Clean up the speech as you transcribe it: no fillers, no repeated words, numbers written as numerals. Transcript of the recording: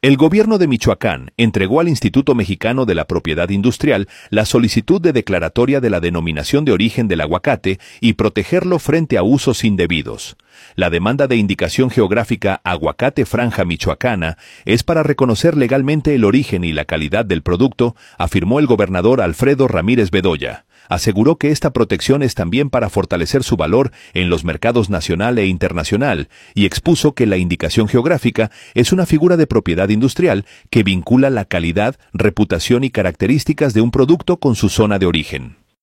El gobierno de Michoacán entregó al Instituto Mexicano de la Propiedad Industrial la solicitud de declaratoria de la denominación de origen del aguacate y protegerlo frente a usos indebidos. La demanda de indicación geográfica Aguacate Franja Michoacana es para reconocer legalmente el origen y la calidad del producto, afirmó el gobernador Alfredo Ramírez Bedoya. Aseguró que esta protección es también para fortalecer su valor en los mercados nacional e internacional y expuso que la indicación geográfica es una figura de propiedad industrial que vincula la calidad, reputación y características de un producto con su zona de origen.